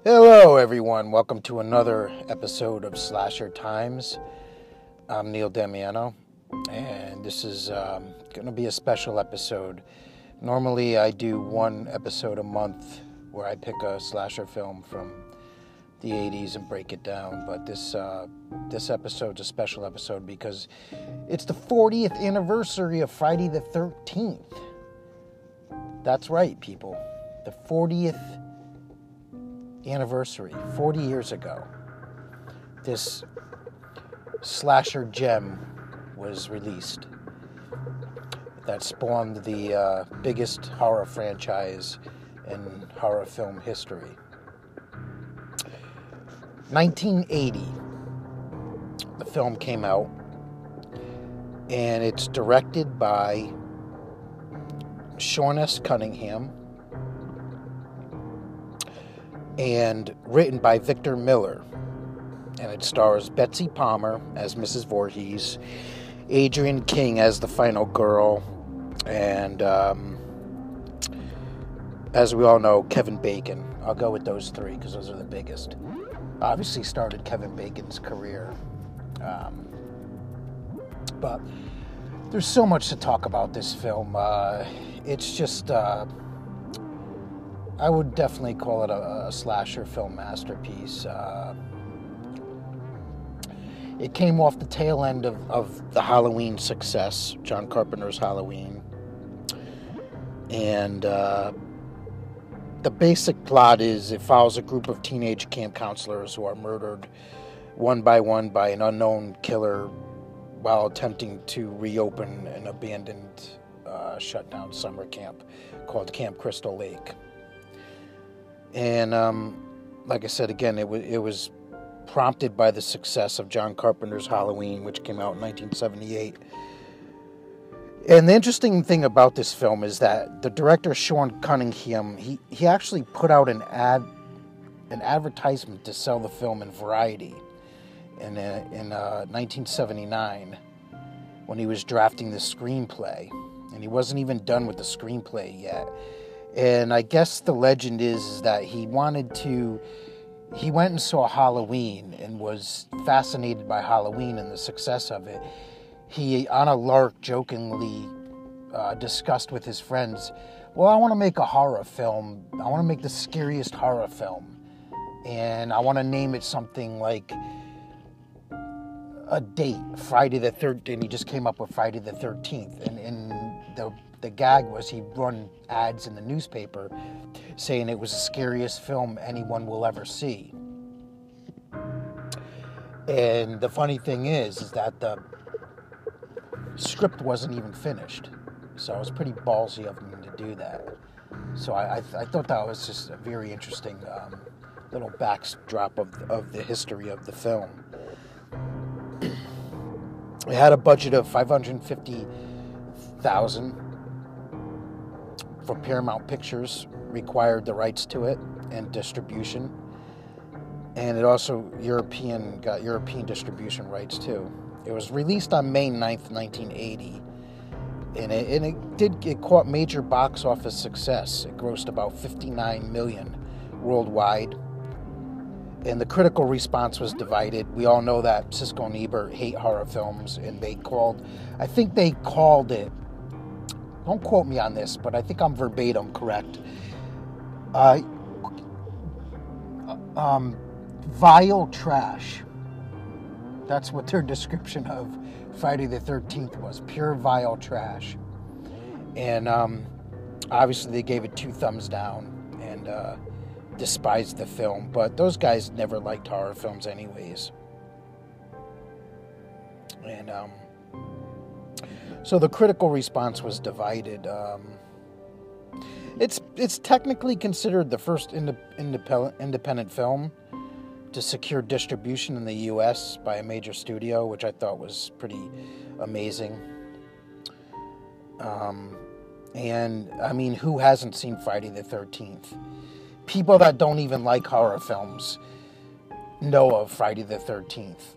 Hello, everyone. Welcome to another episode of Slasher Times. I'm Neil Damiano, and this is going to be a special episode. Normally, I do one episode a month where I pick a slasher film from the 80s and break it down, but this episode's a special episode because it's the 40th anniversary of Friday the 13th. That's right, people. The 40th anniversary, 40 years ago, this slasher gem was released that spawned the biggest horror franchise in horror film history. 1980, the film came out, and it's directed by Sean S. Cunningham and written by Victor Miller. And it stars Betsy Palmer as Mrs. Voorhees, Adrienne King as the final girl, and as we all know, Kevin Bacon. I'll go with those three because those are the biggest. Obviously started Kevin Bacon's career. But there's so much to talk about this film. It's just, I would definitely call it a slasher film masterpiece. It came off the tail end of the Halloween success, John Carpenter's Halloween. And the basic plot is it follows a group of teenage camp counselors who are murdered one by one by an unknown killer while attempting to reopen an abandoned, shut down summer camp called Camp Crystal Lake. And like I said, again, it was prompted by the success of John Carpenter's Halloween, which came out in 1978. And the interesting thing about this film is that the director, Sean Cunningham, he actually put out an advertisement to sell the film in Variety in 1979 when he was drafting the screenplay. And he wasn't even done with the screenplay yet. And I guess the legend is that he went and saw Halloween and was fascinated by Halloween and the success of it. He, on a lark, jokingly discussed with his friends, well, I want to make a horror film. I want to make the scariest horror film. And I want to name it something like a date, Friday the 13th. And he just came up with Friday the 13th. And the gag was he'd run ads in the newspaper saying it was the scariest film anyone will ever see. And the funny thing is that the script wasn't even finished. So it was pretty ballsy of him to do that. So I thought that was just a very interesting little backdrop of the history of the film. It had a budget of $550,000 for Paramount Pictures, required the rights to it and distribution. And it also got European distribution rights too. It was released on May 9th, 1980. And it caught major box office success. It grossed about $59 million worldwide. And the critical response was divided. We all know that Siskel and Ebert hate horror films, and I think they called it, don't quote me on this, but I think I'm verbatim correct, vile trash. That's what their description of Friday the 13th was, pure vile trash. And obviously they gave it 2 thumbs down and despised the film, but those guys never liked horror films anyways. And so the critical response was divided. It's technically considered the first independent film to secure distribution in the U.S. by a major studio, which I thought was pretty amazing. And, I mean, who hasn't seen Friday the 13th? People that don't even like horror films know of Friday the 13th.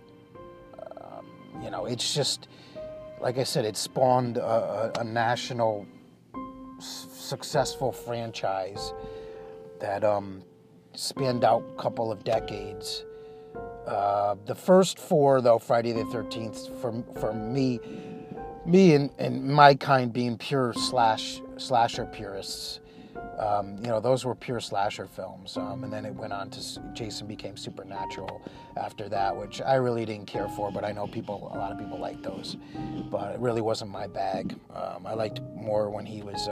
It's just, like I said, it spawned a national successful franchise that spanned out a couple of decades. The first four, though, Friday the 13th, for me and my kind being pure slasher purists, those were pure slasher films. And then it went on to Jason became Supernatural after that, which I really didn't care for, but I know a lot of people like those. But it really wasn't my bag. I liked more when he was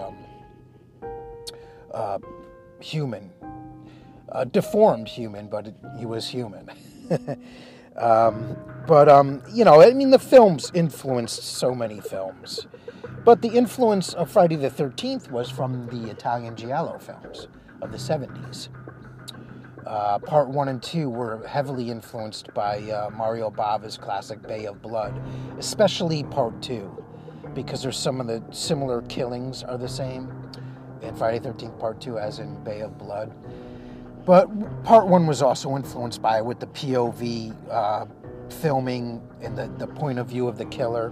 human. Deformed human, but he was human. The films influenced so many films. But the influence of Friday the 13th was from the Italian Giallo films of the 70s. Part 1 and 2 were heavily influenced by Mario Bava's classic Bay of Blood, especially Part 2, because there's some of the similar killings are the same in Friday the 13th Part 2 as in Bay of Blood. But Part 1 was also influenced by it with the POV filming and the point of view of the killer.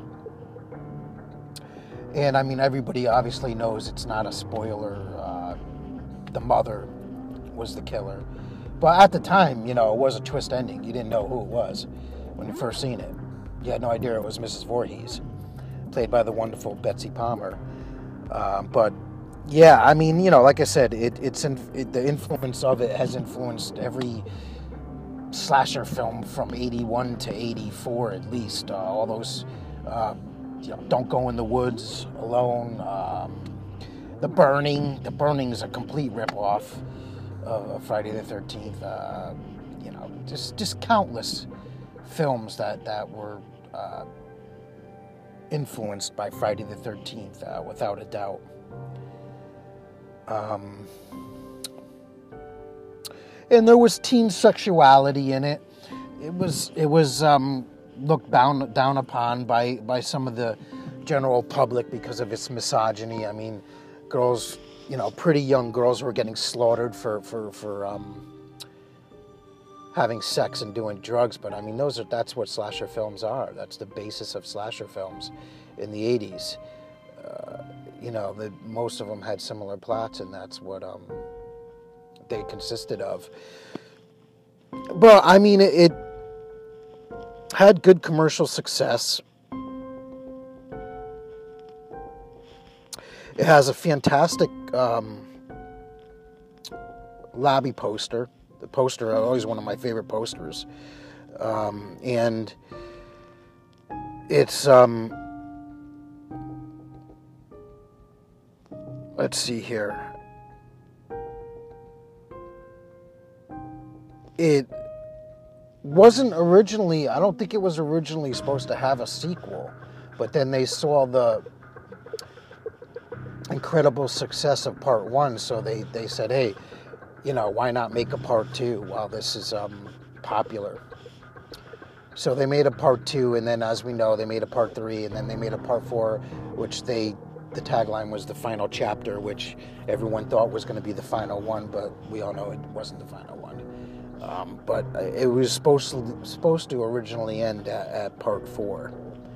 And I mean, everybody obviously knows it's not a spoiler. The mother was the killer. But at the time, it was a twist ending. You didn't know who it was when you first seen it. You had no idea it was Mrs. Voorhees, played by the wonderful Betsy Palmer. But yeah, I mean, like I said, the influence of it has influenced every slasher film from 81 to 84 at least. All those, Don't Go in the Woods Alone, The Burning. The Burning is a complete ripoff of Friday the 13th. Just countless films that were influenced by Friday the 13th, without a doubt. And there was teen sexuality in it. It was looked down upon by some of the general public because of its misogyny. I mean, girls, pretty young girls were getting slaughtered for having sex and doing drugs. But I mean, that's what slasher films are. That's the basis of slasher films in the 80s. Most of them had similar plots, and that's what they consisted of. But I mean, it had good commercial success. It has a fantastic lobby poster. The poster is always one of my favorite posters, and it's let's see here. It wasn't originally, I don't think it was originally supposed to have a sequel, but then they saw the incredible success of Part 1, so they said, hey, why not make a Part 2 while this is popular? So they made a Part 2, and then as we know, they made a Part 3, and then they made a Part 4, which the tagline was the final chapter, which everyone thought was going to be the final one, but we all know it wasn't the final one. But it was supposed to originally end at Part 4.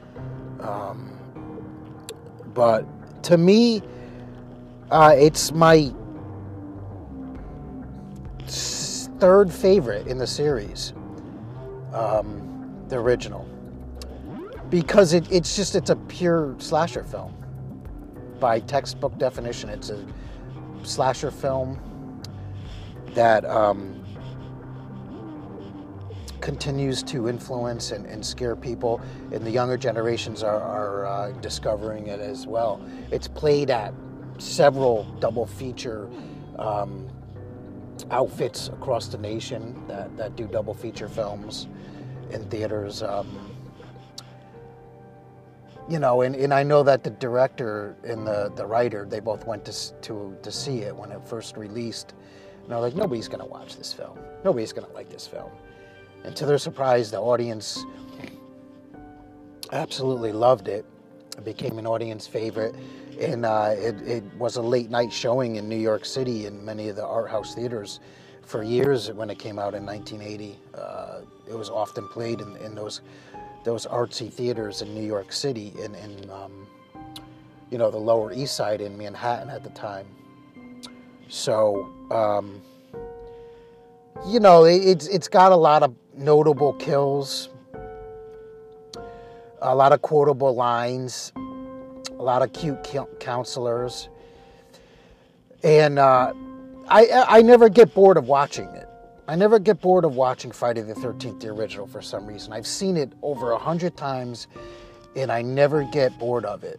But to me, it's my third favorite in the series, the original, because it's a pure slasher film. By textbook definition, it's a slasher film that continues to influence and scare people, and the younger generations are discovering it as well. It's played at several double feature outfits across the nation that do double feature films in theaters. And I know that the director and the writer, they both went to see it when it first released. And they're like, nobody's going to watch this film. Nobody's going to like this film. And to their surprise, the audience absolutely loved it. It became an audience favorite. And it was a late night showing in New York City in many of the art house theaters for years when it came out in 1980. It was often played in those artsy theaters in New York City, in the Lower East Side in Manhattan at the time. So you know, it's got a lot of notable kills, a lot of quotable lines, a lot of cute counselors, and I never get bored of watching it. I never get bored of watching Friday the 13th, the original, for some reason. I've seen it over 100 times, and I never get bored of it.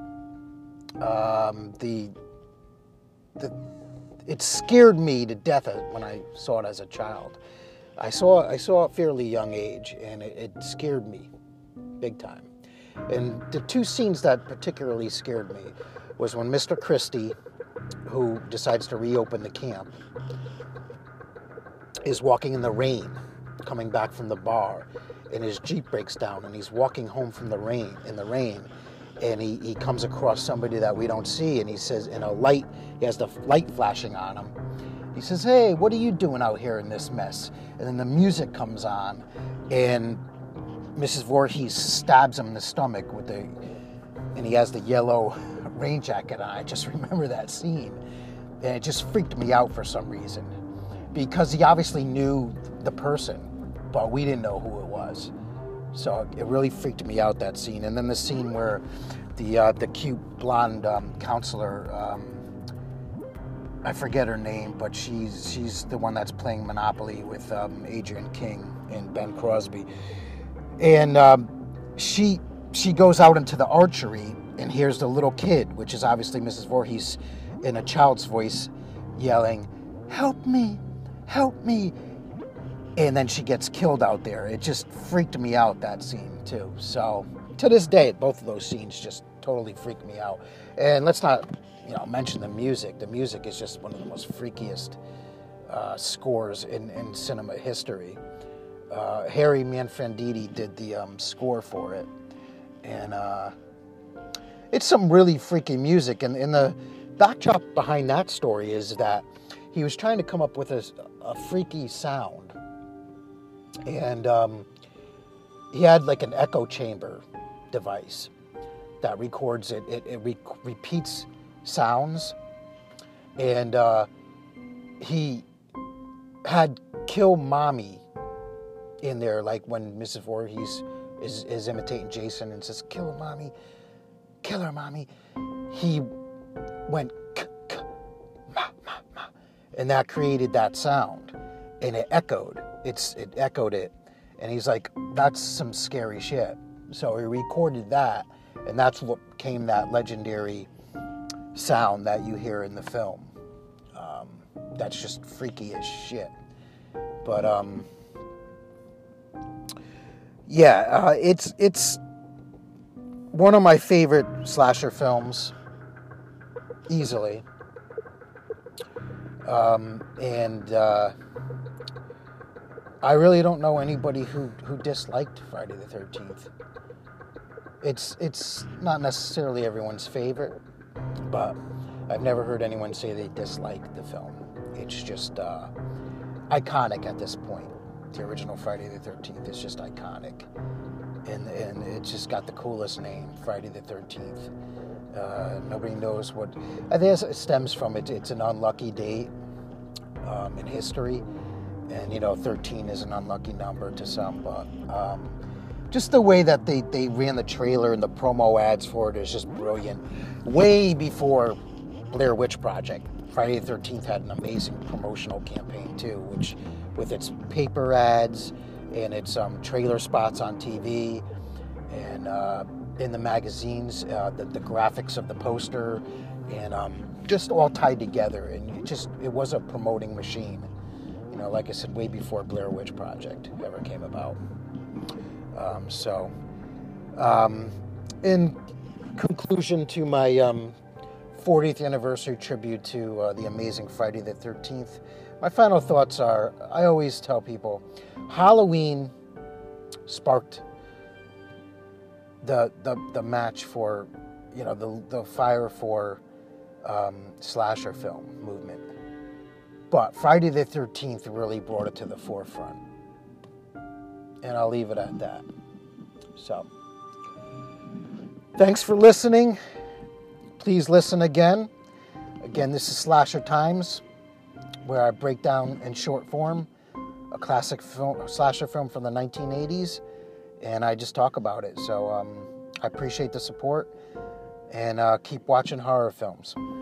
It scared me to death when I saw it as a child. I saw it at a fairly young age, and it scared me big time. And the two scenes that particularly scared me was when Mr. Christie, who decides to reopen the camp, is walking in the rain, coming back from the bar, and his Jeep breaks down, and he's walking home from the rain, and he comes across somebody that we don't see, and he says, he has the light flashing on him. He says, "Hey, what are you doing out here in this mess?" And then the music comes on, and Mrs. Voorhees stabs him in the stomach and he has the yellow rain jacket on. I just remember that scene, and it just freaked me out for some reason, because he obviously knew the person, but we didn't know who it was. So it really freaked me out, that scene. And then the scene where the cute blonde counselor, I forget her name, but she's the one that's playing Monopoly with Adrienne King and Ben Crosby. And she goes out into the archery and hears the little kid, which is obviously Mrs. Voorhees, in a child's voice yelling, "Help me, help me." And then she gets killed out there. It just freaked me out, that scene, too. So, to this day, both of those scenes just totally freak me out. And let's not, mention the music. The music is just one of the most freakiest scores in cinema history. Harry Manfredini did the score for it. And it's some really freaky music. And the backdrop behind that story is that he was trying to come up with a freaky sound. And he had like an echo chamber device that records it. It repeats sounds. And he had "Kill Mommy" in there, like when Mrs. Voorhees is imitating Jason and says, "Kill her, mommy, kill her, mommy." He went ma, ma, ma, and that created that sound, and it echoed. It echoed it, and he's like, "That's some scary shit." So he recorded that, and that's what became that legendary sound that you hear in the film. That's just freaky as shit. But it's one of my favorite slasher films, easily. I really don't know anybody who disliked Friday the 13th. It's not necessarily everyone's favorite, but I've never heard anyone say they disliked the film. It's just iconic at this point. The original Friday the 13th is just iconic. And it's just got the coolest name, Friday the 13th. Nobody knows what... I think it stems from it. It's an unlucky date in history. And, 13 is an unlucky number to some. But just the way that they ran the trailer and the promo ads for it is just brilliant. Way before Blair Witch Project. Friday the 13th had an amazing promotional campaign, too, which with its paper ads and its trailer spots on TV and in the magazines, the graphics of the poster, and just all tied together. And it was a promoting machine. Like I said, way before Blair Witch Project ever came about. In conclusion to my 40th anniversary tribute to the amazing Friday the 13th, my final thoughts are, I always tell people, Halloween sparked the match for, the fire for slasher film movement. But Friday the 13th really brought it to the forefront. And I'll leave it at that. So, thanks for listening. Please listen again. Again, this is Slasher Times, where I break down in short form a classic film, slasher film from the 1980s, and I just talk about it. So I appreciate the support, and keep watching horror films.